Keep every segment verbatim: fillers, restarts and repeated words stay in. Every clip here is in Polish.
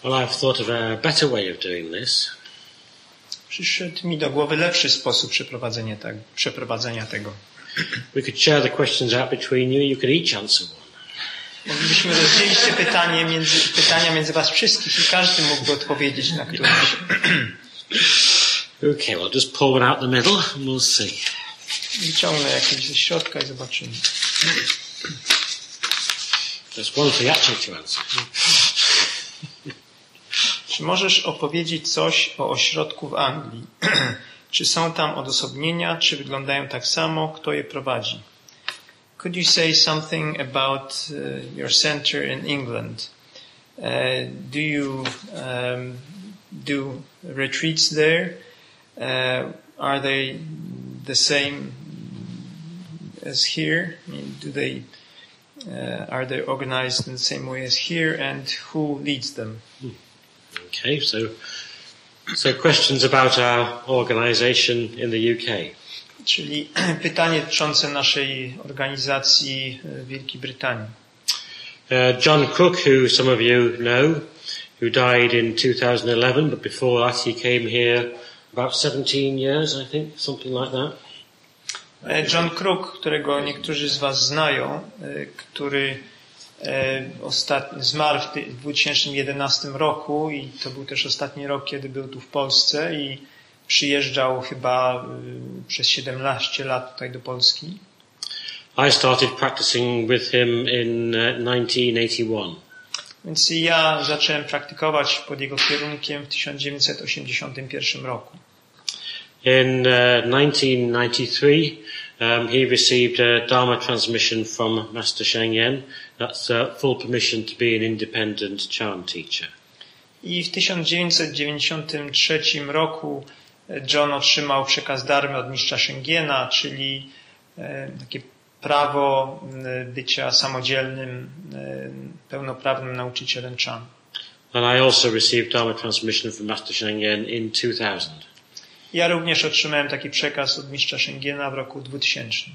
Well, I've thought of a better way of doing this. Przyszedł mi do głowy lepszy sposób przeprowadzenia, tak, przeprowadzenia tego. We could share the questions out between you. You could each answer one. Moglibyśmy rozdzielić te pytanie między, pytania między was wszystkich i każdy mógłby odpowiedzieć na któreś. Okay, well, just pull one out the middle and we'll see. Wyciągnę jakieś ze środka i zobaczymy. There's one for you actually to answer. Czy możesz opowiedzieć coś o ośrodku w Anglii? Czy są tam odosobnienia? Czy wyglądają tak samo? Kto je prowadzi? Could you say something about uh, your center in England? Uh, do you um, do retreats there? Uh, are they the same as here? I mean, do they uh, are they organized in the same way as here? And who leads them? Okay, so so questions about our organization in the U K. Czyli pytanie dotyczące naszej organizacji w Wielkiej Brytanii. Uh, John Cook, who some of you know, who died in two thousand eleven, but before that he came here about seventeen years, I think, something like that. John Cook, którego niektórzy z was znają, który ostatni, zmarł w dwa tysiące jedenastym roku i to był też ostatni rok, kiedy był tu w Polsce i przyjeżdżał chyba przez siedemnaście lat tutaj do Polski. I started practicing with him in uh, nineteen eighty-one. Więc ja zacząłem praktykować pod jego kierunkiem w tysiąc dziewięćset osiemdziesiątym pierwszym roku. In uh, nineteen ninety-three, um, he received a Dharma transmission from Master Sheng Yen. That's uh, full permission to be an independent Chan teacher. I w tysiąc dziewięćset dziewięćdziesiątym trzecim roku John otrzymał przekaz darmy od mistrza Shengena, czyli e, takie prawo bycia samodzielnym, e, pełnoprawnym nauczycielem Chan. And I also received Dharma transmission from Master Sheng Yen in two thousand. Ja również otrzymałem taki przekaz od mistrza Shengena w roku dwutysięcznym.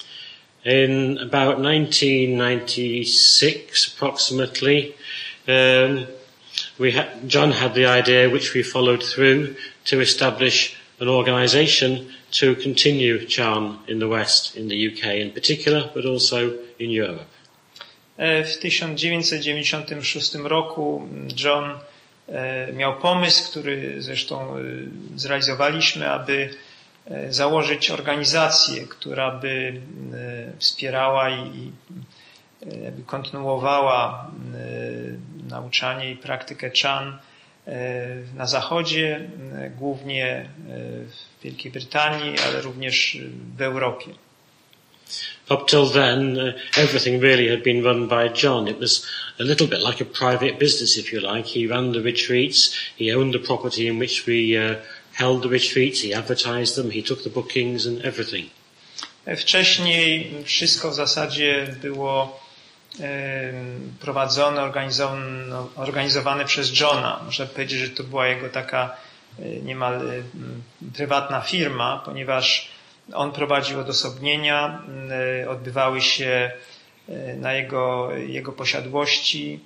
In about nineteen ninety-six, approximately, um, we ha- John had the idea, which we followed through, to establish an organization to continue Chan in the West, in the U K in particular, but also in Europe. W tysiąc dziewięćset dziewięćdziesiątym szóstym roku John miał pomysł, który zresztą zrealizowaliśmy, aby założyć organizację, która by wspierała i jakby kontynuowała nauczanie i praktykę Chan na Zachodzie, głównie w Wielkiej Brytanii, ale również w Europie. Up till then, uh, everything really had been run by John. It was a little bit like a private business, if you like. He ran the retreats. He owned the property in which we uh, held the retreats. He advertised them. He took the bookings and everything. Wcześniej wszystko w zasadzie było prowadzone, organizowane, organizowane przez Johna. Można powiedzieć, że to była jego taka niemal prywatna firma, ponieważ on prowadził odosobnienia, odbywały się na jego, jego posiadłości,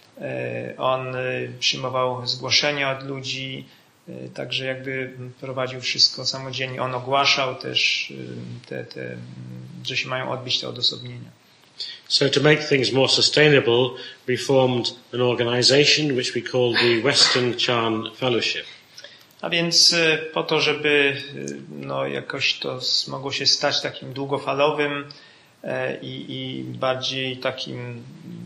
on przyjmował zgłoszenia od ludzi, także jakby prowadził wszystko samodzielnie. On ogłaszał też, te, te, że się mają odbyć te odosobnienia. So to make things more sustainable, we formed an organization which we called the Western Chan Fellowship. A więc po to, żeby no, jakoś to mogło się stać takim długofalowym i, i bardziej takim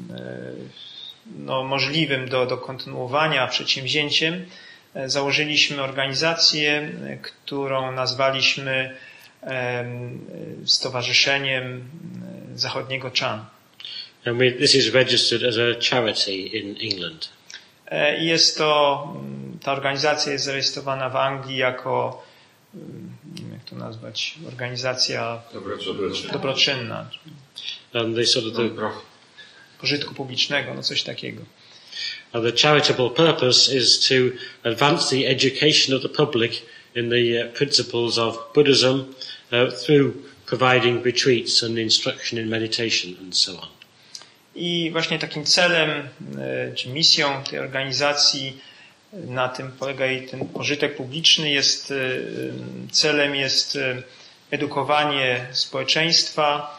no, możliwym do, do kontynuowania przedsięwzięciem, założyliśmy organizację, którą nazwaliśmy Stowarzyszeniem Zachodniego Chan. And we, this is registered as a charity in England. Jest to, ta organizacja jest zarejestrowana w Anglii jako, nie wiem jak to nazwać, organizacja dobroczynna. dobroczynna. And they sort of the, pożytku publicznego, no coś takiego. And the charitable purpose is to advance the education of the public in the uh, principles of Buddhism uh, through providing retreats and instruction in meditation and so on. I właśnie takim celem czy misją tej organizacji, na tym polega jej ten pożytek publiczny, jest celem jest edukowanie społeczeństwa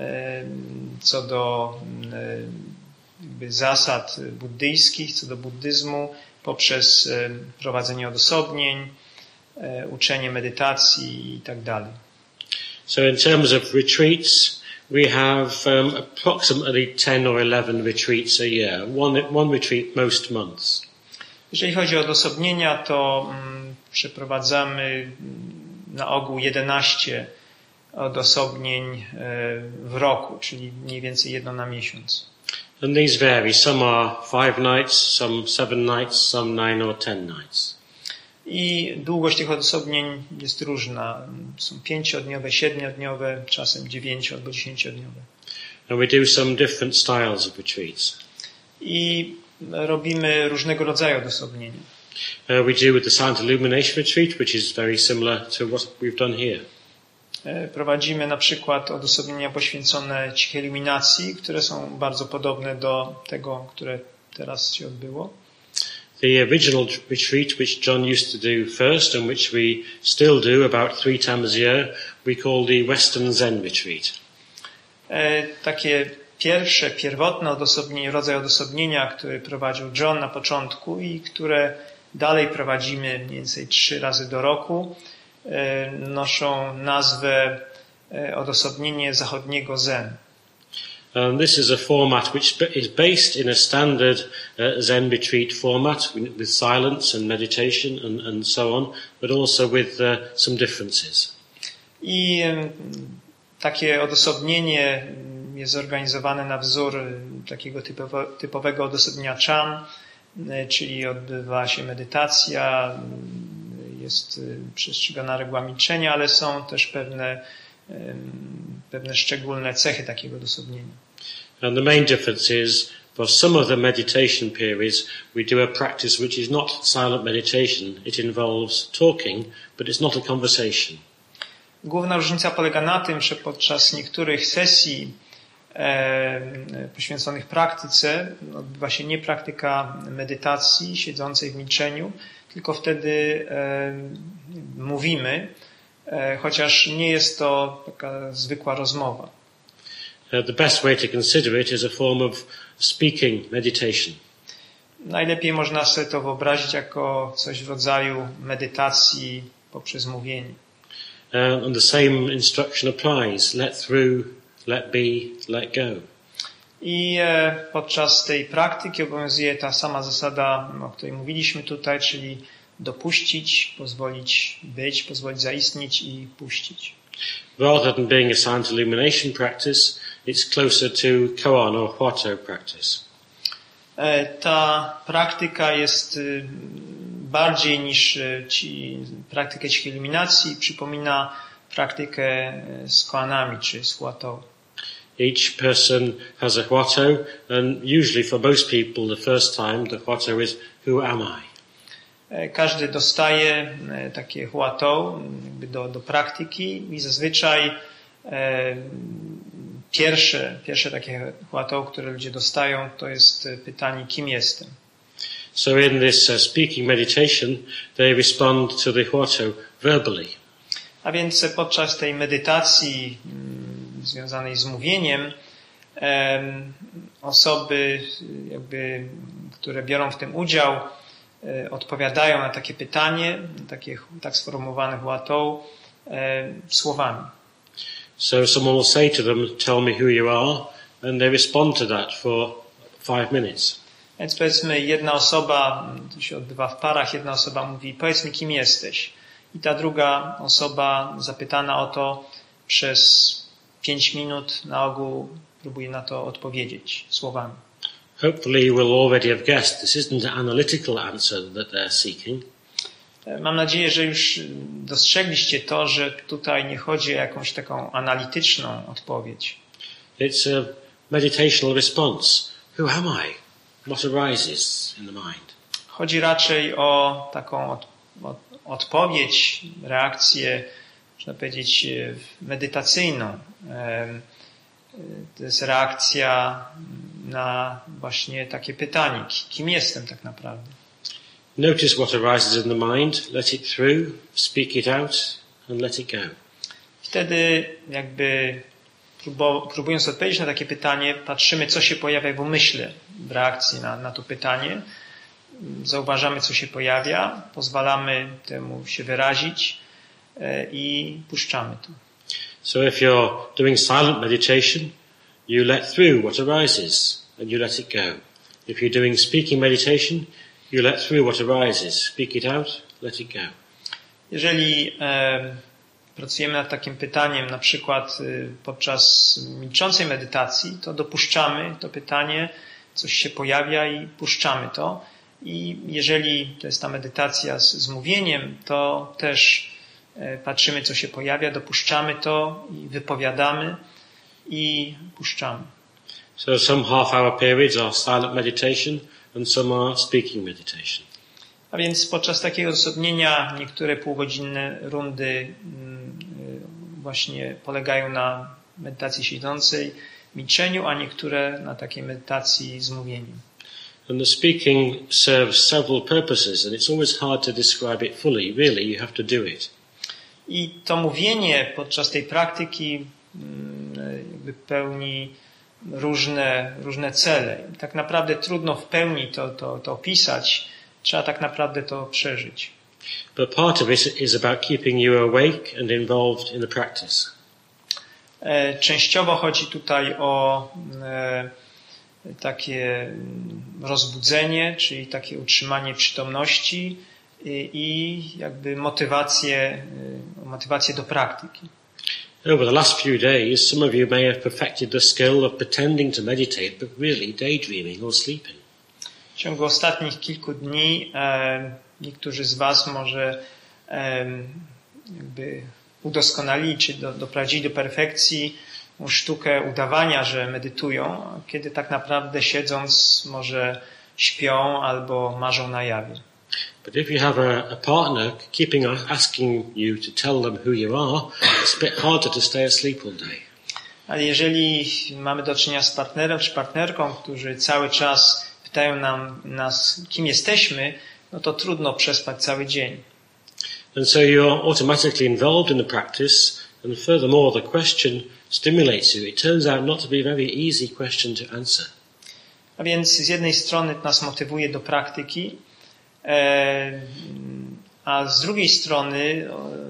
co do jakby zasad buddyjskich, co do buddyzmu poprzez prowadzenie odosobnień, uczenie medytacji i tak dalej. So in terms of retreats, we have um, approximately ten or eleven retreats a year, one, one retreat most months. Jeżeli chodzi o odosobnienia, to mm, przeprowadzamy na ogół jedenaście odosobnień w roku, czyli mniej więcej jedno na miesiąc. And these vary. Some are five nights, some seven nights, some nine or ten nights. I długość tych odosobnień jest różna. Są pięciodniowe, siedmiodniowe, czasem dziewięcio- albo dziesięciodniowe. And we do some different styles of retreats. I robimy różnego rodzaju odosobnienia. Uh, we do with the Silent Illumination Retreat, which is very similar to what we've done here. Prowadzimy na przykład odosobnienia poświęcone cichej iluminacji, które są bardzo podobne do tego, które teraz się odbyło. The original retreat, which John used to do first and which we still do about three times a year, we call the Western Zen Retreat. E, takie pierwsze, pierwotne odosobnienie, rodzaj odosobnienia, który prowadził John na początku i które dalej prowadzimy mniej więcej trzy razy do roku, e, noszą nazwę e, odosobnienie zachodniego Zen. Um, this is a format which is based in a standard uh, Zen retreat format with silence and meditation and, and so on, but also with uh, some differences. I um, takie odosobnienie jest zorganizowane na wzór takiego typowo, typowego odosobnienia Chan, czyli odbywa się medytacja, jest przestrzegana reguła milczenia, ale są też pewne pewne szczególne cechy takiego odosobnienia. And the main difference is, for some of the meditation periods, we do a practice which is not silent meditation. It involves talking, but it's not a conversation. Główna różnica polega na tym, że podczas niektórych sesji e, poświęconych praktyce odbywa się nie praktyka medytacji siedzącej w milczeniu, tylko wtedy e, mówimy, e, chociaż nie jest to taka zwykła rozmowa. Uh, the best way to consider it is a form of speaking meditation. Najlepiej można sobie to wyobrazić jako coś w rodzaju medytacji poprzez mówienie. Uh, and the same instruction applies. Let through, let be, let go. I e, podczas tej praktyki obowiązuje ta sama zasada, o której mówiliśmy tutaj, czyli dopuścić, pozwolić być, pozwolić zaistnieć i puścić. Rather than being a silent illumination practice, it's closer to koan or huato practice. E, ta praktyka jest y, bardziej niż y, ci, praktykę cichej iluminacji, przypomina praktykę y, z koanami czy z huato. Each person has a huato, and usually for most people the first time the huato is, who am I? Każdy dostaje takie huato jakby do, do praktyki i zazwyczaj e, pierwsze, pierwsze takie huato, które ludzie dostają, to jest pytanie, kim jestem. So in this uh, speaking meditation, they respond to the huato verbally. A więc podczas tej medytacji m, związanej z mówieniem e, osoby, jakby, które biorą w tym udział, odpowiadają na takie pytanie, takie tak sformułowane huato, e, słowami. So someone will say to them, tell me who you are, and they respond to that for five minutes. Więc powiedzmy, jedna osoba, to się odbywa w parach, jedna osoba mówi, powiedz mi, kim jesteś. I ta druga osoba zapytana o to przez pięć minut na ogół próbuje na to odpowiedzieć słowami. Hopefully you will already have guessed this isn't an analytical answer that they're seeking. Mam nadzieję, że już dostrzegliście to, że tutaj nie chodzi o jakąś taką analityczną odpowiedź. It's a meditational response. Who am I? What arises in the mind? Chodzi raczej o taką od, od, odpowiedź, reakcję, można powiedzieć, medytacyjną. To jest reakcja na właśnie takie pytanie, kim jestem tak naprawdę. Notice what arises in the mind, let it through, speak it out and let it go. Wtedy jakby próbując odpowiedzieć na takie pytanie, patrzymy, co się pojawia w umyśle w reakcji na, na to pytanie. Zauważamy, co się pojawia, pozwalamy temu się wyrazić i puszczamy to. So if you're doing silent meditation, you let through what arises and you let it go. If you're doing speaking meditation, you let through what arises, speak it out, let it go. Jeżeli e, pracujemy nad takim pytaniem, na przykład y, podczas milczącej medytacji, to dopuszczamy to pytanie, coś się pojawia i puszczamy to. I jeżeli to jest ta medytacja z, z mówieniem, to też e, patrzymy, co się pojawia, dopuszczamy to i wypowiadamy i puszczamy. So some half-hour periods are silent meditation and some are speaking meditation. A więc podczas takiego odosobnienia niektóre półgodzinne rundy właśnie polegają na medytacji siedzącej, milczeniu, a niektóre na takiej medytacji z mówieniem. And the speaking serves several purposes and it's always hard to describe it fully. Really, you have to do it. I to mówienie podczas tej praktyki jakby pełni różne, różne cele. Tak naprawdę trudno w pełni to, to, to opisać. Trzeba tak naprawdę to przeżyć. But part of it is about keeping you awake and involved in the practice. Częściowo chodzi tutaj o takie rozbudzenie, czyli takie utrzymanie przytomności i jakby motywację, motywację do praktyki. Over the last few days, some of you may have perfected the skill of pretending to meditate, but really daydreaming or sleeping. W ciągu ostatnich kilku dni e, niektórzy z was może e, jakby udoskonalili, czy do, doprowadzili do perfekcji sztukę udawania, że medytują, kiedy tak naprawdę siedząc może śpią albo marzą na jawie. But if you have a, a partner keeping asking you to tell them who you are, it's a bit harder to stay asleep all day. Ale jeżeli mamy do czynienia z partnerem czy partnerką, którzy cały czas pytają nam, nas, kim jesteśmy, no to trudno przespać cały dzień. And so you're automatically involved in the practice, and furthermore the question stimulates you. It turns out not to be a very easy question to answer. A więc z jednej strony nas motywuje do praktyki, e, a z drugiej strony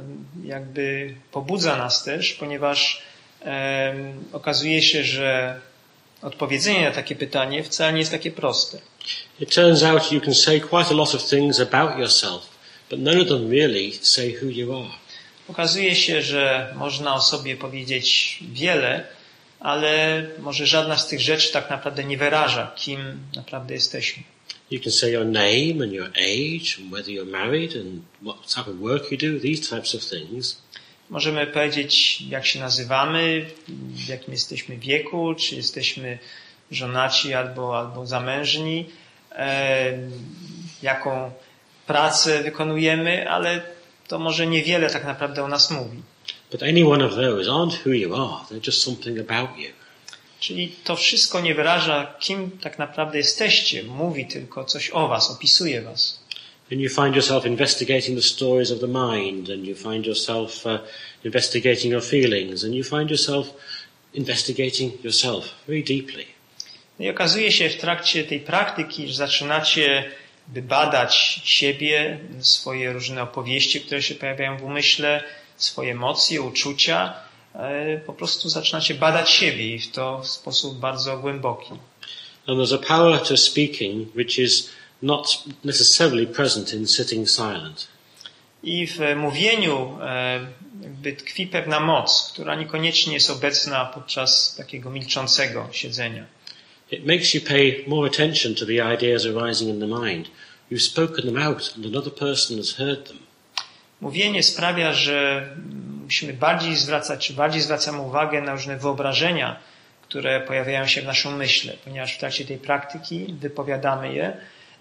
jakby pobudza nas też, ponieważ e, okazuje się, że odpowiedzenie na takie pytanie wcale nie jest takie proste. It turns out you can say quite a lot of things about yourself, but none of them really say who you are. Okazuje się, że można o sobie powiedzieć wiele, ale może żadna z tych rzeczy tak naprawdę nie wyraża, kim naprawdę jesteśmy. You can say your name and your age and whether you're married and what type of work you do, these types of things. Możemy powiedzieć, jak się nazywamy, w jakim jesteśmy wieku, czy jesteśmy żonaci albo, albo zamężni, e, jaką pracę wykonujemy, ale to może niewiele tak naprawdę o nas mówi. But any one of those aren't who you are, they're just something about you. Czyli to wszystko nie wyraża, kim tak naprawdę jesteście, mówi tylko coś o was, opisuje was. And you find yourself investigating the stories of the mind, and you find yourself uh, investigating your feelings, and you find yourself investigating yourself very deeply. I okazuje się w trakcie tej praktyki, że zaczynacie by badać siebie, swoje różne opowieści, które się pojawiają w umyśle, swoje emocje, uczucia. Po prostu zaczynacie badać siebie i w to w sposób bardzo głęboki. And there's a power to speaking which is not necessarily present in sitting silent. I w mówieniu jakby tkwi pewna moc, która niekoniecznie jest obecna podczas takiego milczącego siedzenia. It makes you pay more attention to the ideas arising in the mind. You've spoken them out and another person has heard them. Mówienie sprawia, że musimy bardziej zwracać, czy bardziej zwracamy uwagę na różne wyobrażenia, które pojawiają się w naszym myśle, ponieważ w trakcie tej praktyki wypowiadamy je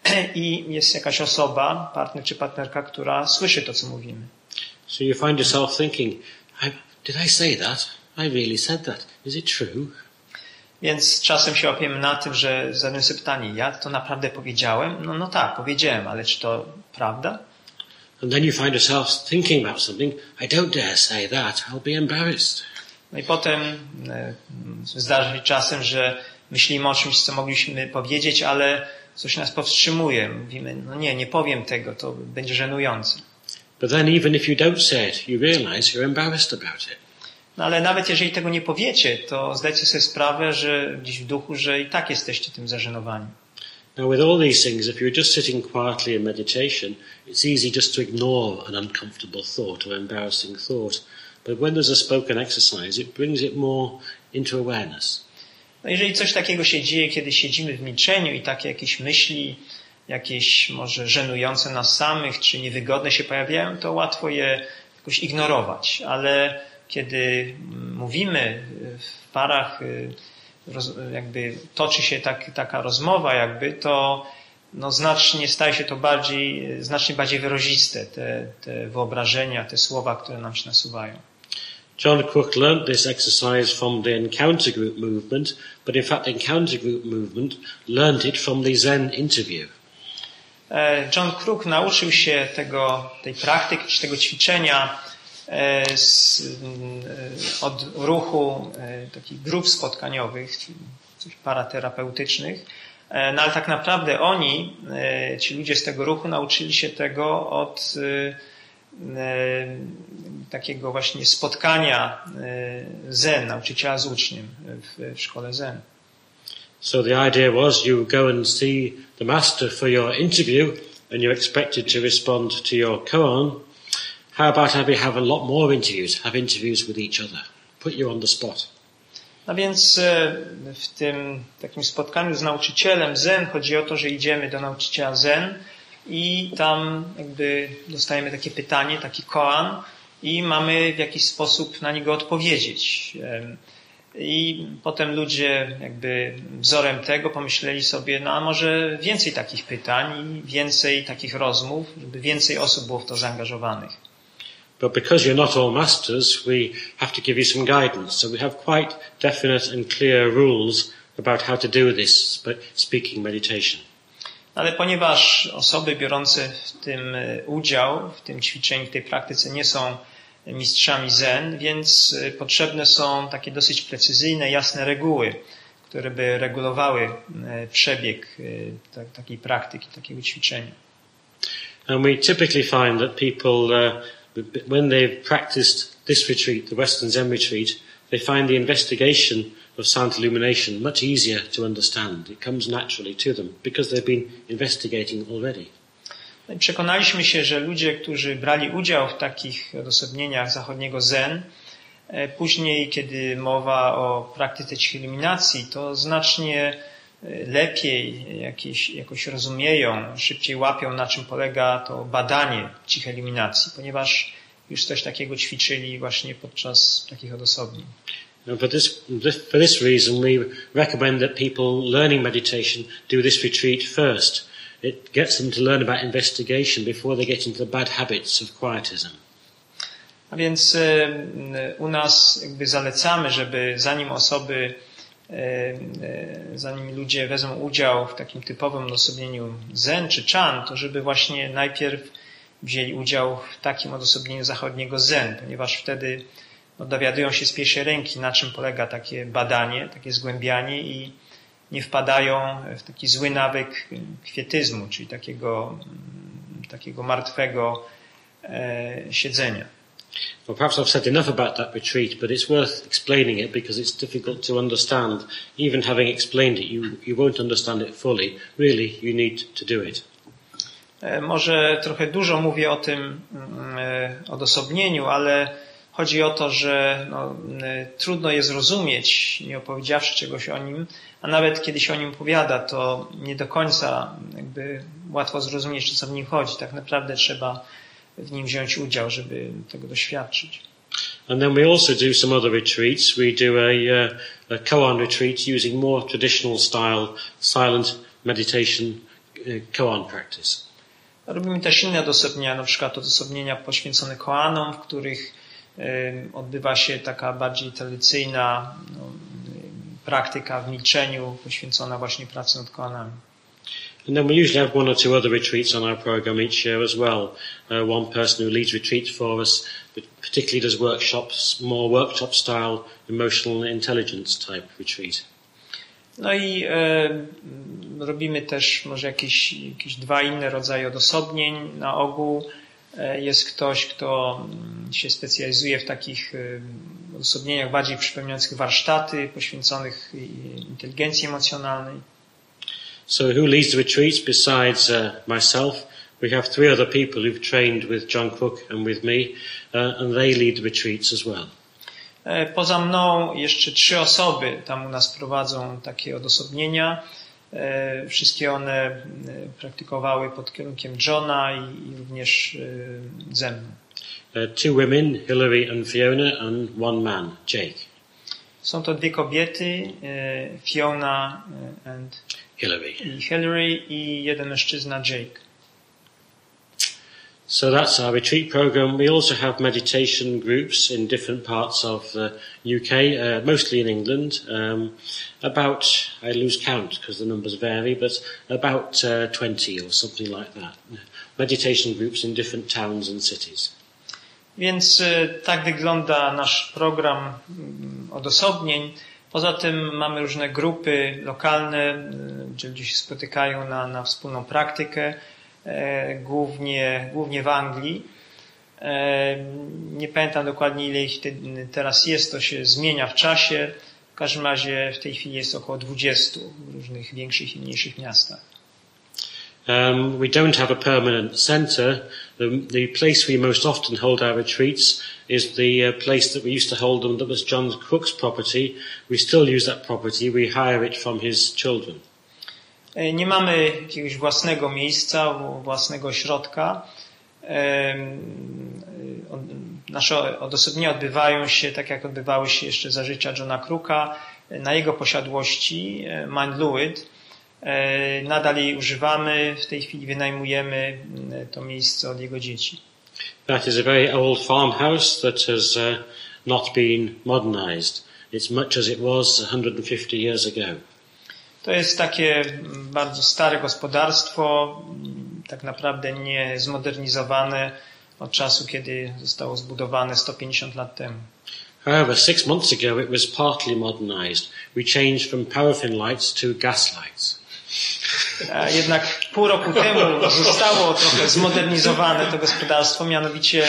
i jest jakaś osoba, partner czy partnerka, która słyszy to, co mówimy. So you find yourself thinking, did I say that? I really said that. Is it true? Więc czasem się łapiemy na tym, że zadajemy sobie pytanie, ja to naprawdę powiedziałem? No, no tak, powiedziałem, ale czy to prawda? And then you find yourself thinking about something, I don't dare say that, I'll be embarrassed. No i potem e, zdarza się czasem, że myślimy o czymś, co mogliśmy powiedzieć, ale coś nas powstrzymuje. Mówimy, no nie, nie powiem tego, to będzie żenujące. But then even if you don't say it, you realize you're embarrassed about it. No ale nawet jeżeli tego nie powiecie, to zdajcie sobie sprawę, że gdzieś w duchu, że i tak jesteście tym zażenowani. Now with all these things, if you're just sitting quietly in meditation, it's easy just to ignore an uncomfortable thought or embarrassing thought. But when there's a spoken exercise, it brings it more into awareness. No jeżeli coś takiego się dzieje, kiedy siedzimy w milczeniu i takie jakieś myśli, jakieś może żenujące nas samych, czy niewygodne się pojawiają, to łatwo je jakoś ignorować. Ale kiedy mówimy w parach, jakby toczy się tak, taka rozmowa jakby, to no znacznie staje się to bardziej, znacznie bardziej wyraziste, te, te wyobrażenia, te słowa, które nam się nasuwają. John Crook learnt this exercise from the encounter group movement, but in fact the encounter group movement learnt it from the Zen interview. John Crook nauczył się tego, tej praktyki, czy tego ćwiczenia z, od ruchu takich grup spotkaniowych, coś paraterapeutycznych, no ale tak naprawdę oni, ci ludzie z tego ruchu, nauczyli się tego od takiego właśnie spotkania Zen, nauczyciela z uczniem w, w szkole Zen. So the idea was you go and see the master for your interview and you're expected to respond to your koan. How about have you have a lot more interviews, have interviews with each other, put you on the spot. No więc w tym takim spotkaniu z nauczycielem Zen chodzi o to, że idziemy do nauczyciela Zen i tam jakby dostajemy takie pytanie, taki koan i mamy w jakiś sposób na niego odpowiedzieć. I potem ludzie jakby wzorem tego pomyśleli sobie, no a może więcej takich pytań i więcej takich rozmów, żeby więcej osób było w to zaangażowanych. But because you're not all masters, we have to give you some guidance. So we have quite definite and clear rules about how to do this speaking meditation. Ale ponieważ osoby biorące w tym udział, w tym ćwiczeniu, w tej praktyce nie są mistrzami Zen, więc potrzebne są takie dosyć precyzyjne, jasne reguły, które by regulowały przebieg takiej praktyki, takiego ćwiczenia. And we typically find that people, uh, when they've practiced this retreat, the Western Zen retreat, they find the investigation of sound illumination much easier to understand. It comes naturally to them because they've been investigating already. Przekonaliśmy się, że ludzie, którzy brali udział w takich odosobnieniach zachodniego Zen, później, kiedy mowa o praktyce cichej iluminacji, to znacznie lepiej jakieś, jakoś rozumieją, szybciej łapią, na czym polega to badanie cichej iluminacji, ponieważ już coś takiego ćwiczyli właśnie podczas takich odosobnień. And for this, for this reason, we recommend that people learning meditation do this retreat first. It gets them to learn about investigation before they get into the bad habits of quietism. A więc u nas jakby zalecamy, żeby zanim osoby, zanim ludzie wezmą udział w takim typowym odosobnieniu Zen czy Chan, to żeby właśnie najpierw wzięli udział w takim odosobnieniu zachodniego Zen, ponieważ wtedy no, dowiadują się z pierwszej ręki, na czym polega takie badanie, takie zgłębianie i nie wpadają w taki zły nawyk kwietyzmu, czyli takiego, takiego martwego e, siedzenia. Well, perhaps I've said enough about that retreat, but it's worth explaining it because it's difficult to understand. Even having explained it, you, you won't understand it fully. Really, you need to do it. E, może trochę dużo mówię o tym e, odosobnieniu, ale chodzi o to, że no, e, trudno je zrozumieć, nie opowiedziawszy czegoś o nim, a nawet kiedy się o nim opowiada, to nie do końca jakby łatwo zrozumieć, co w nim chodzi. Tak naprawdę trzeba w nim wziąć udział, żeby tego doświadczyć. And then we also do some other retreats. We do a, uh, a koan retreat using more traditional style silent meditation uh, koan practice. Robimy też inne odosobnienia, na przykład odosobnienia poświęcone koanom, w których y, odbywa się taka bardziej tradycyjna no, praktyka w milczeniu poświęcona właśnie pracy nad koanami. And then we usually have one or two other retreats on our program each year as well. Uh, one person who leads retreats for us, but particularly does workshops, more workshop style, emotional intelligence type retreat. No i e, robimy też może jakieś, jakieś dwa inne rodzaje odosobnień. Na ogół e, jest ktoś, kto się specjalizuje w takich e, odosobnieniach bardziej przypominających warsztaty poświęconych inteligencji emocjonalnej. So who leads the retreats besides uh, myself? We have three other people who've trained with John Cook and with me, uh, and they lead the retreats as well. Poza mną jeszcze trzy osoby tam u nas prowadzą takie odosobnienia. Wszystkie one praktykowały pod kierunkiem Johna i również ze mną. Uh, two women, Hilary and Fiona, and one man, Jake. Są to dwie kobiety, Fiona and Hilary. i Hilary i jeden mężczyzna, Jake. So that's our retreat program. We also have meditation groups in different parts of the U K, uh, mostly in England. Um, about, I lose count because the numbers vary, but about uh, twenty or something like that. Meditation groups in different towns and cities. Więc tak wygląda nasz program odosobnień. Poza tym mamy różne grupy lokalne, gdzie ludzie się spotykają na, na wspólną praktykę. Głównie, głównie w Anglii. Nie pamiętam dokładnie, ile ich teraz jest, to się zmienia w czasie. W każdym razie w tej chwili jest około dwudziestu w różnych większych i mniejszych miastach. Um, we don't have a permanent centre. The, the place we most often hold our retreats is the uh, place that we used to hold them that was John Cook's property. We still use that property. We hire it from his children. Nie mamy jakiegoś własnego miejsca, własnego ośrodka. Nasze odosobnienia odbywają się tak, jak odbywały się jeszcze za życia Johna Crooka, na jego posiadłości Mount Lwyd. Nadal jej używamy, w tej chwili wynajmujemy to miejsce od jego dzieci. That is a very old farmhouse that has uh, not been modernized. It's much as it was one hundred fifty years ago. To jest takie bardzo stare gospodarstwo, tak naprawdę nie zmodernizowane od czasu, kiedy zostało zbudowane sto pięćdziesiąt lat temu. However, six months ago it was partly modernized. We changed from paraffin lights to gas lights. Jednak pół roku temu zostało trochę zmodernizowane to gospodarstwo, mianowicie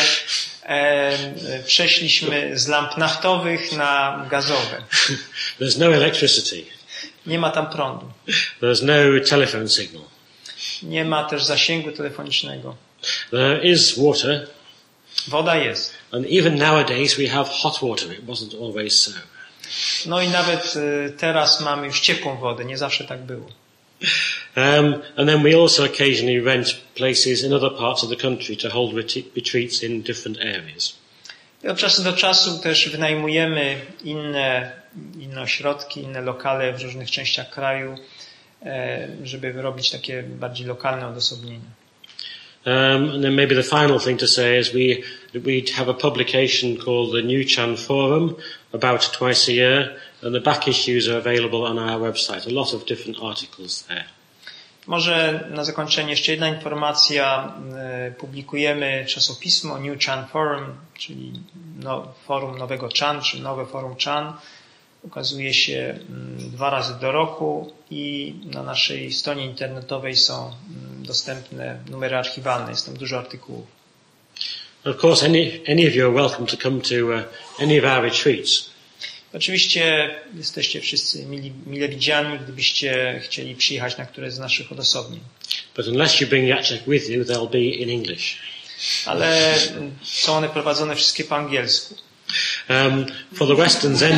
e, przeszliśmy z lamp naftowych na gazowe. There's no electricity. Nie ma tam prądu. There's no telephone signal. Nie ma też zasięgu telefonicznego. There is water. Woda jest. And even nowadays we have hot water. It wasn't always so. No i nawet teraz mamy już ciepłą wodę. Nie zawsze tak było. Um, and then we also occasionally rent places in other parts of the country to hold retreats in different areas. I od czasu do czasu też wynajmujemy inne, inne ośrodki, inne lokale w różnych częściach kraju, żeby robić takie bardziej lokalne odosobnienia. Um, and then maybe the final thing to say is we we have a publication called the New Chan Forum about twice a year, and the back issues are available on our website. A lot of different articles there. Może na zakończenie jeszcze jedna informacja. Publikujemy czasopismo New Chan Forum, czyli no, forum nowego Chan, czy nowe forum Chan. Ukazuje się dwa razy do roku i na naszej stronie internetowej są dostępne numery archiwalne. Jest tam dużo artykułów. Of course, any, any of you are welcome to come to uh, any of our retreats. Oczywiście jesteście wszyscy mili, mile widziani, gdybyście chcieli przyjechać na któreś z naszych odosobnień. But unless you bring Jacek with you, they'll be in English. Ale są one prowadzone wszystkie po angielsku. Um, for the Western Zen.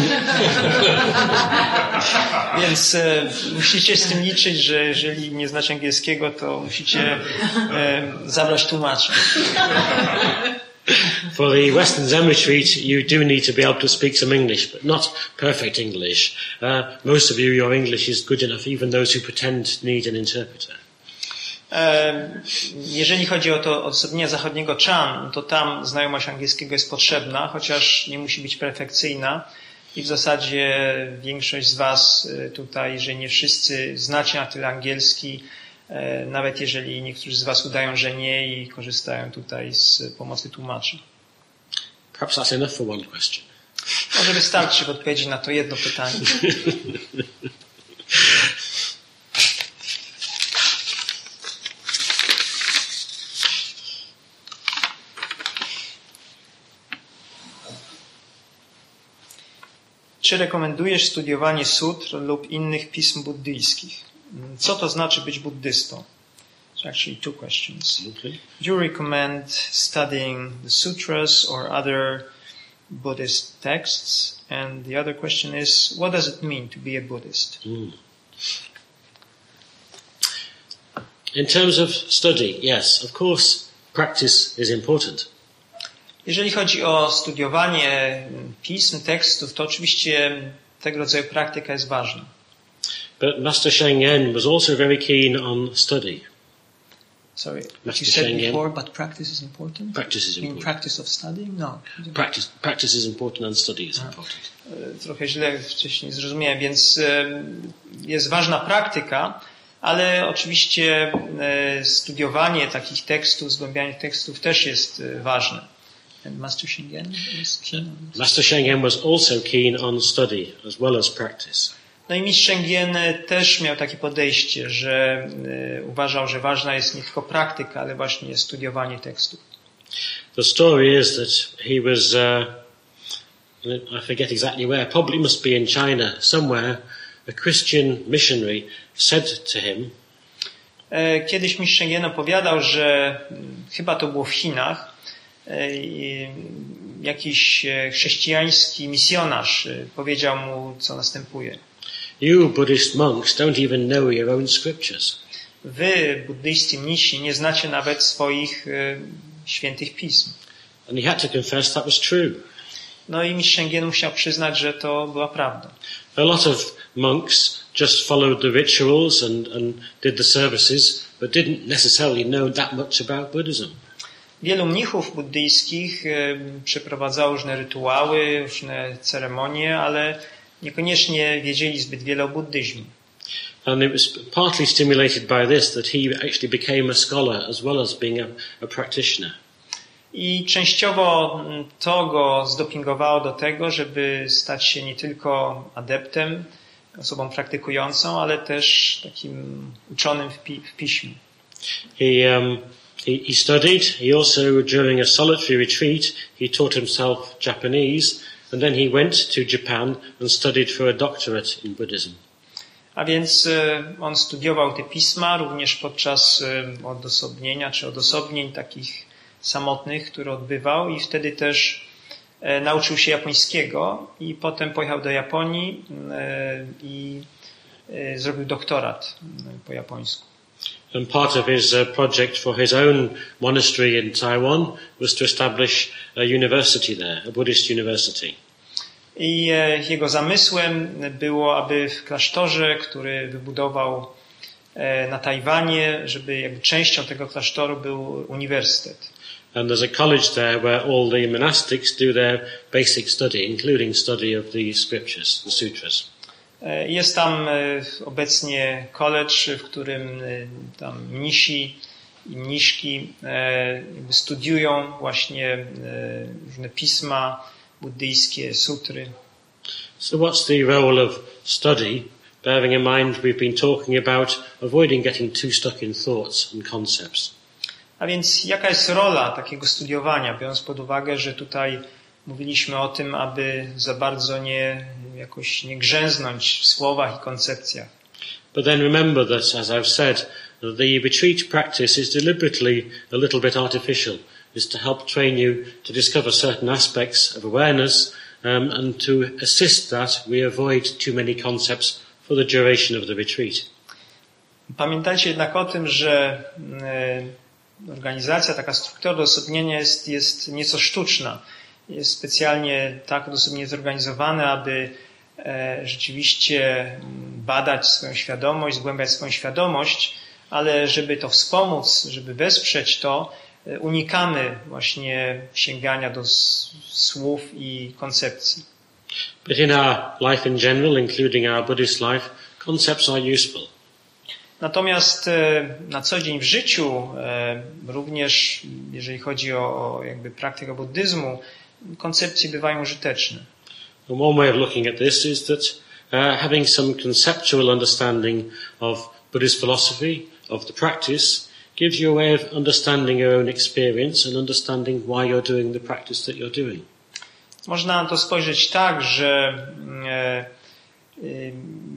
Więc e, musicie z tym liczyć, że jeżeli nie znacie angielskiego, to musicie e, zabrać tłumacza. For the Western Zen retreat, you do need to be able to speak some English, but not perfect English. Uh, most of you, your English is good enough, even those who pretend need an interpreter. Jeżeli chodzi o to odosobnienie zachodniego Chan, to tam znajomość angielskiego jest potrzebna, chociaż nie musi być perfekcyjna. I w zasadzie większość z was tutaj, że nie wszyscy znacie na tyle angielski, nawet jeżeli niektórzy z was udają, że nie i korzystają tutaj z pomocy tłumaczy. Perhaps that's enough for one question. Może wystarczy w odpowiedzi na to jedno pytanie. Czy rekomendujesz studiowanie sutr lub innych pism buddyjskich? Co to znaczy być buddystą? So actually two questions. Okay. Do you recommend studying the sutras or other Buddhist texts? And the other question is, what does it mean to be a Buddhist? Mm. In terms of study, yes, of course, practice is important. Jeżeli chodzi o studiowanie pism, tekstów, to oczywiście tego rodzaju praktyka jest ważna. But Master Sheng Yen was also very keen on study. Sorry, what Master you said Sheng Yen. before, but practice is important? Practice is You mean important. practice of studying? No. Practice, practice is important and study is important. Trochę źle wcześniej zrozumiałem, więc jest ważna praktyka, ale oczywiście studiowanie takich tekstów, zgłębianie tekstów też jest ważne. And Master Sheng Yen was keen on this. Master Sheng Yen was also keen on study as well as practice. No i mistrz Sheng Yen też miał takie podejście, że uważał, że ważna jest nie tylko praktyka, ale właśnie studiowanie tekstów. The story is that he was, uh, I forget exactly where, probably must be in China, somewhere, a Christian missionary said to him, Kiedyś mistrz Sheng Yen opowiadał, że chyba to było w Chinach, jakiś chrześcijański misjonarz powiedział mu, co następuje. You Buddhist monks don't even know your own scriptures. Wy, buddyjscy mnisi, nie znacie nawet swoich e, świętych pism. And he had to confess that was true. No i mistrz Sheng Yen musiał przyznać, że to była prawda. A lot of monks just followed the rituals and, and did the services, but didn't necessarily know that much about Buddhism. Wielu mnichów buddyjskich e, przeprowadzało różne rytuały, różne ceremonie, ale niekoniecznie wiedzieli zbyt wiele o buddyzmie. And it was partly stimulated by this that he actually became a scholar as well as being a, a practitioner. I częściowo to go zdopingowało do tego, żeby stać się nie tylko adeptem, osobą praktykującą, ale też takim uczonym w, pi- w piśmie. He, um, he, he studied. He also, during a solitary retreat, he taught himself Japanese, and then he went to Japan and studied for a doctorate in Buddhism. A więc on studiował te pisma również podczas odosobnienia czy odosobnień takich samotnych, które odbywał i wtedy też nauczył się japońskiego i potem pojechał do Japonii i zrobił doktorat po japońsku. And part of his uh, project for his own monastery in Taiwan was to establish a university there, a Buddhist university. I jego zamysłem było, aby w klasztorze, który wybudował na Tajwanie, żeby jakby częścią tego klasztoru był uniwersytet. And there's a college there where all the monastics do their basic study, including study of the scriptures, the sutras. Jest tam obecnie college, w którym tam mnisi i mniszki studiują właśnie różne pisma buddyjskie, sutry. So what's the role of study, bearing in mind we've been talking about avoiding getting too stuck in thoughts and concepts? A więc jaka jest rola takiego studiowania, biorąc pod uwagę, że tutaj mówiliśmy o tym, aby za bardzo nie jakoś nie grzęznąć w słowach i koncepcjach. But then remember that, as I've said, the retreat practice is deliberately a little bit artificial. Is to help train you to discover certain aspects of awareness um, and to assist that we avoid too many concepts for the duration of the retreat. Pamiętajcie jednak o tym, że y, organizacja, taka struktura odosobnienia jest, jest nieco sztuczna. Jest specjalnie tak odosobnienie zorganizowane, aby e, rzeczywiście badać swoją świadomość, zgłębiać swoją świadomość, ale żeby to wspomóc, żeby wesprzeć to, unikamy właśnie sięgania do słów i koncepcji. But in our life in general, including our Buddhist life, concepts are useful. Natomiast e, na co dzień w życiu, e, również jeżeli chodzi o, o jakby praktykę buddyzmu, koncepcje bywają użyteczne. And one way of looking at this is that uh, having some conceptual understanding of Buddhist philosophy, of the practice, gives you a way of understanding your own experience and understanding why you're doing the practice that you're doing. Można na to spojrzeć tak, że e, e,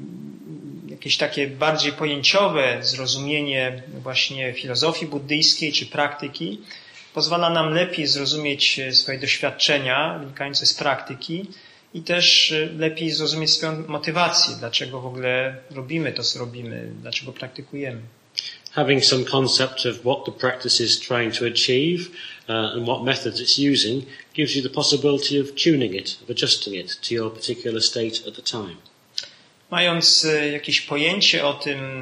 jakieś takie bardziej pojęciowe zrozumienie właśnie filozofii buddyjskiej czy praktyki pozwala nam lepiej zrozumieć swoje doświadczenia wynikające z praktyki i też lepiej zrozumieć swoją motywację, dlaczego w ogóle robimy to, co robimy, dlaczego praktykujemy. Having some concept of what the practice is trying to achieve uh, and what methods it's using gives you the possibility of tuning it, of adjusting it to your particular state at the time. Mając jakieś pojęcie o tym,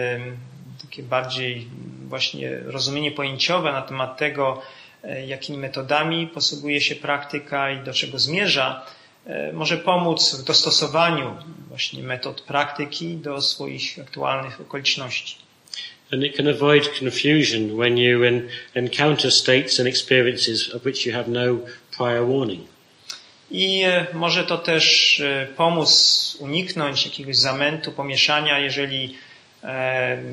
takie bardziej właśnie rozumienie pojęciowe na temat tego, jakimi metodami posługuje się praktyka i do czego zmierza, może pomóc w dostosowaniu właśnie metod praktyki do swoich aktualnych okoliczności. And it can avoid confusion when you en- encounter states and experiences of which you have no prior warning. I może to też pomóc uniknąć jakiegoś zamętu, pomieszania, jeżeli e,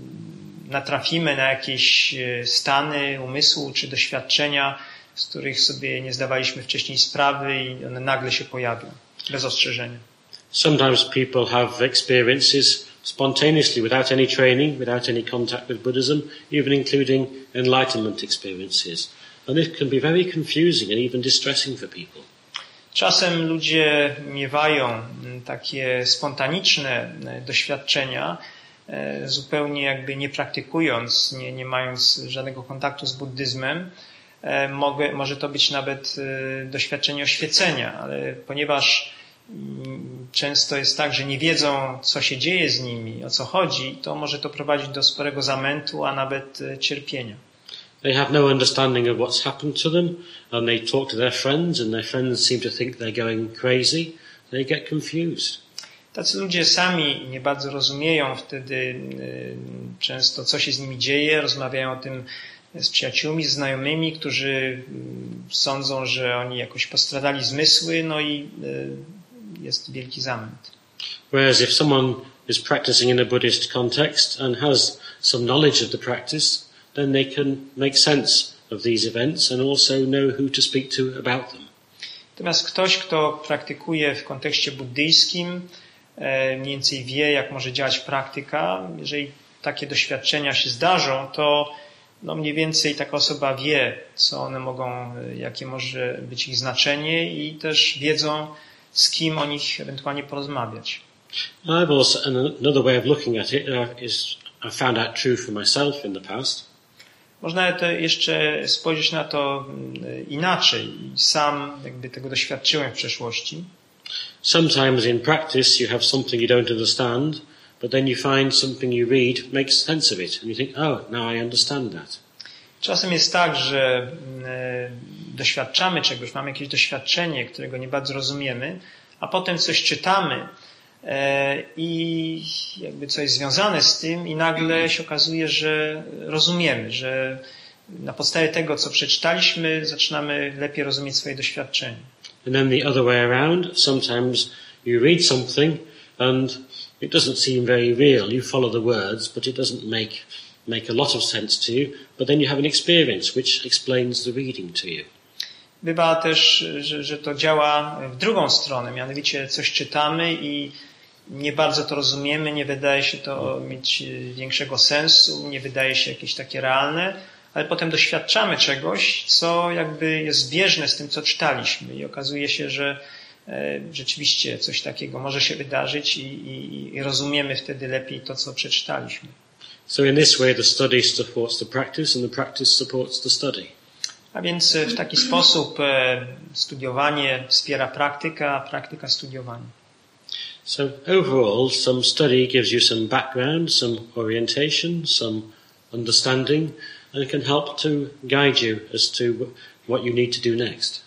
natrafimy na jakieś stany umysłu czy doświadczenia, z których sobie nie zdawaliśmy wcześniej sprawy i one nagle się pojawią, bez ostrzeżenia. Sometimes people have experiences spontaneously without any training, without any contact with Buddhism, even including enlightenment experiences. And this can be very confusing and even distressing for people. Czasem ludzie miewają takie spontaniczne doświadczenia, zupełnie jakby nie praktykując, nie, nie mając żadnego kontaktu z buddyzmem. Mogę, może to być nawet doświadczenie oświecenia, ale ponieważ często jest tak, że nie wiedzą, co się dzieje z nimi, o co chodzi, to może to prowadzić do sporego zamętu, a nawet cierpienia. They have no understanding of what's happened to them, and they talk to their friends, and their friends seem to think they're going crazy. They get confused. Tacy ludzie sami nie bardzo rozumieją wtedy często, co się z nimi dzieje, rozmawiają o tym z przyjaciółmi, z znajomymi, którzy sądzą, że oni jakoś postradali zmysły, no i jest wielki zamęt. Whereas if someone is practicing in a Buddhist context and has some knowledge of the practice, then they can make sense of these events and also know who to speak to about them. Natomiast ktoś, kto praktykuje w kontekście buddyjskim, mniej więcej wie, jak może działać praktyka. Jeżeli takie doświadczenia się zdarzą, to no mniej więcej taka osoba wie, co one mogą, jakie może być ich znaczenie i też wiedzą, z kim o nich ewentualnie porozmawiać. I've also, another way of looking at it uh, is I found out true for myself in the past. Można to jeszcze spojrzeć na to inaczej. Sam jakby tego doświadczyłem w przeszłości. Sometimes in practice you have something you don't understand, but then you find something you read makes sense of it, and you think, oh, now I understand that. Czasem jest tak, że doświadczamy czegoś, mamy jakieś doświadczenie, którego nie bardzo rozumiemy, a potem coś czytamy i jakby coś związane z tym i nagle się okazuje, że rozumiemy, że na podstawie tego, co przeczytaliśmy, zaczynamy lepiej rozumieć swoje doświadczenie. And then the other way around, sometimes you read something and it doesn't seem very real. You follow the words, but it doesn't make make a lot of sense to you, but then you have an experience which explains the reading to you. Bywa też, że, że to działa w drugą stronę, mianowicie coś czytamy i nie bardzo to rozumiemy, nie wydaje się to mieć większego sensu, nie wydaje się jakieś takie realne, ale potem doświadczamy czegoś, co jakby jest zbieżne z tym, co czytaliśmy i okazuje się, że e, rzeczywiście coś takiego może się wydarzyć i, i, i rozumiemy wtedy lepiej to, co przeczytaliśmy. So in this way the study supports the practice and the practice supports the study. A więc w taki sposób e, studiowanie wspiera praktykę, a praktyka studiowanie. So overall, some study gives you some background, some orientation, some understanding, and it can help to guide you as to what you need to do next.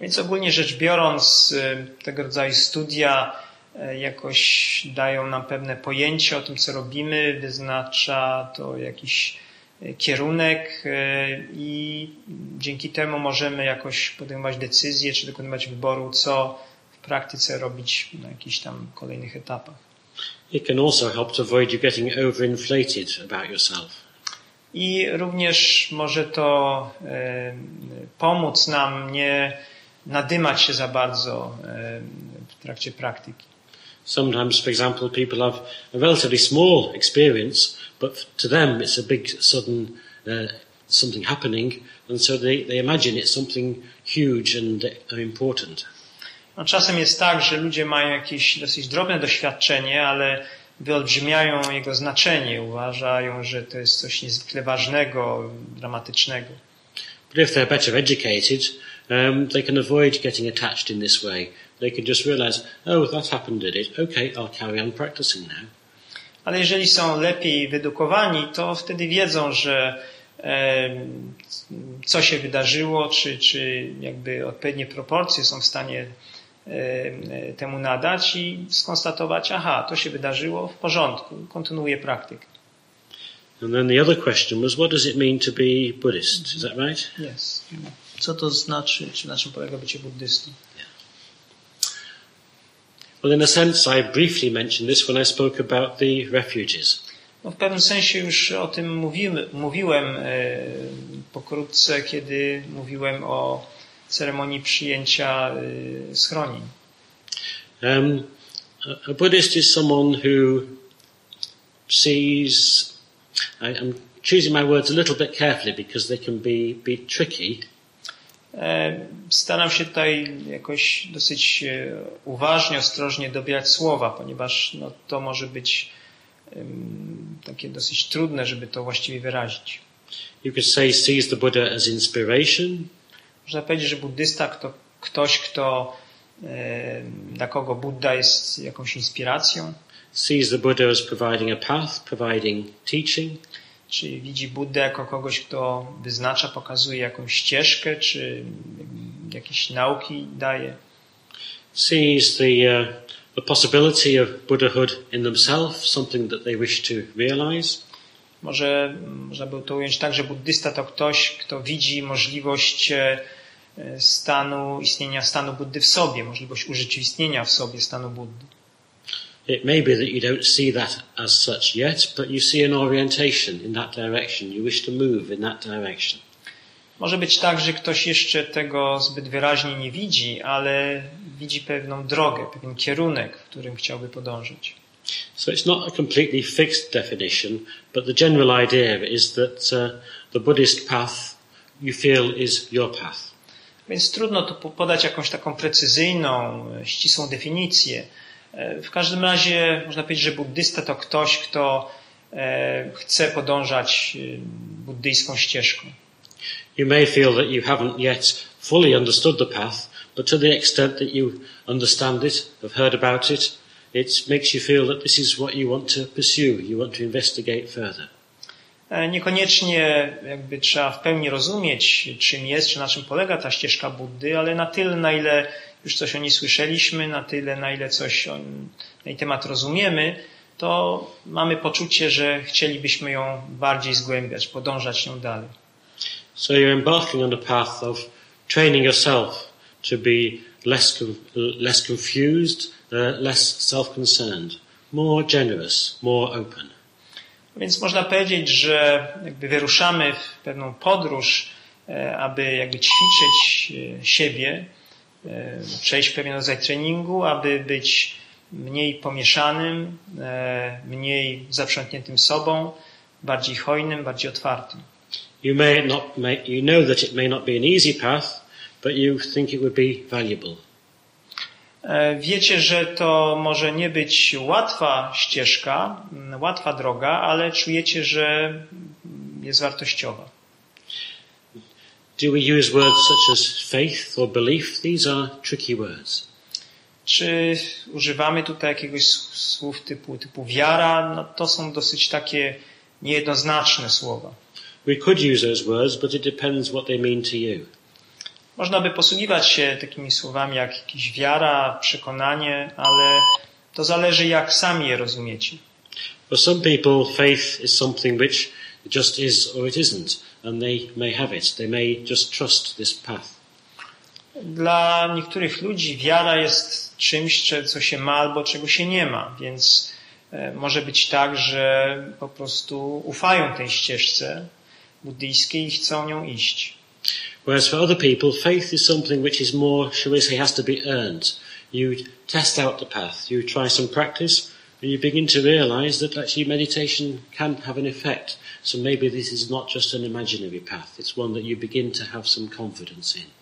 Więc ogólnie rzecz biorąc, tego rodzaju studia jakoś dają nam pewne pojęcie o tym, co robimy, wyznacza to jakiś kierunek i dzięki temu możemy jakoś podejmować decyzje, czy dokonywać wyboru, co w praktyce robić na jakichś tam kolejnych etapach. It can also help to avoid you getting overinflated about yourself. I również może to e, pomóc nam nie nadymać się za bardzo e, w trakcie praktyki. Sometimes, for example, people have a relatively small experience, but to them it's a big sudden uh, something happening, and so they, they imagine it's something huge and uh, important. No, czasem jest tak, że ludzie mają jakieś dosyć drobne doświadczenie, ale wyolbrzymiają jego znaczenie, uważają, że to jest coś niezwykle ważnego, dramatycznego. But if they're better educated, um, they can avoid getting attached in this way. They can just realize, oh, that happened, did it? Okay, I'll carry on practicing now. Ale jeżeli są lepiej wyedukowani, to wtedy wiedzą, że e, co się wydarzyło, czy, czy jakby odpowiednie proporcje są w stanie e, temu nadać i skonstatować, aha, to się wydarzyło, w porządku, kontynuuję praktykę. And then the other question was, what does it mean to be Buddhist? Is that right? Yes. Co to znaczy, czy na czym polega bycie buddystą? Well, in a sense, I briefly mentioned this when I spoke about the refuges. No, w pewnym sensie już o tym mówimy, mówiłem e, pokrótce, kiedy mówiłem o ceremonii przyjęcia e, schronień. Um, a Buddhist is someone who sees, I, I'm choosing my words a little bit carefully because they can be, be tricky. Staram się tutaj jakoś dosyć uważnie, ostrożnie dobierać słowa, ponieważ no, to może być um, takie dosyć trudne, żeby to właściwie wyrazić. You could say sees the Buddha as inspiration. Można powiedzieć, że buddysta to ktoś, kto, e, dla kogo Buddha jest jakąś inspiracją. Sees the Buddha as providing a path, providing teaching. Czy widzi Buddę jako kogoś, kto wyznacza, pokazuje jakąś ścieżkę, czy jakieś nauki daje. Sees the, uh, the possibility of Buddhahood in themselves, something that they wish to realize. Może można by to ująć tak, że buddysta to ktoś, kto widzi możliwość stanu, istnienia stanu Buddy w sobie, możliwość urzeczywistnienia w sobie stanu Buddy. It may be that you don't see that as such yet, but you see an orientation in that direction. You wish to move in that direction. Może być tak, że ktoś jeszcze tego zbyt wyraźnie nie widzi, ale widzi pewną drogę, pewien kierunek, w którym chciałby podążać. So it's not a completely fixed definition, but the general idea is that uh, the Buddhist path you feel is your path. Więc trudno tu podać jakąś taką precyzyjną, ścisłą definicję. W każdym razie można powiedzieć, że buddysta to ktoś, kto chce podążać buddyjską ścieżką. You may feel that you haven't yet fully understood the path, but to the extent that you understand it, have heard about it, it makes you feel that this is what you want to pursue, you want to investigate further. Niekoniecznie jakby trzeba w pełni rozumieć, czym jest, czy na czym polega ta ścieżka Buddy, ale na tyle, na ile już coś o niej słyszeliśmy, na tyle, na ile coś o, na jej temat rozumiemy, to mamy poczucie, że chcielibyśmy ją bardziej zgłębiać, podążać nią dalej. So you're embarking on a path of training yourself to be less, less confused, uh, less self-concerned, more generous, more open. Więc można powiedzieć, że jakby wyruszamy w pewną podróż, aby jakby ćwiczyć siebie, przejść pewien rodzaj treningu, aby być mniej pomieszanym, mniej zaprzątniętym sobą, bardziej hojnym, bardziej otwartym. You may not, may, you know that it may not be an easy path, but you think it would be valuable. Wiecie, że to może nie być łatwa ścieżka, łatwa droga, ale czujecie, że jest wartościowa. Do we use words such as faith or belief? These are tricky words. Czy używamy tutaj jakiegoś słów typu, typu wiara? No to są dosyć takie niejednoznaczne słowa. We could use those words, but it depends what they mean to you. Można by posługiwać się takimi słowami jak jakaś wiara, przekonanie, ale to zależy, jak sami je rozumiecie. For some people, faith is something which just is or it isn't, and they may have it. They may just trust this path. Dla niektórych ludzi wiara jest czymś, co się ma albo czego się nie ma, więc może być tak, że po prostu ufają tej ścieżce buddyjskiej i chcą nią iść. Whereas for other people, faith is something which is more, shall we say, has to be earned. You test out the path, you try some practice, and you begin to realize that actually meditation can have an effect. So maybe this is not just an imaginary path, it's one that you begin to have some confidence in.